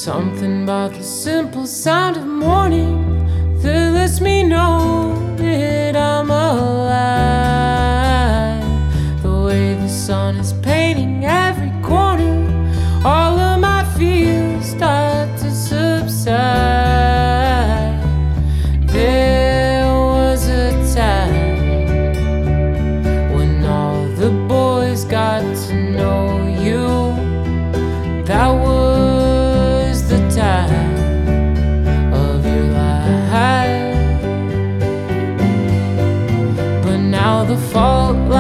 Something about the simple sound of morning that lets me know that I'm alive. The way the sun is painting every corner, all of my fears start to subside. There was a time when all the boys got to know you. That was the time of your life. But now the fall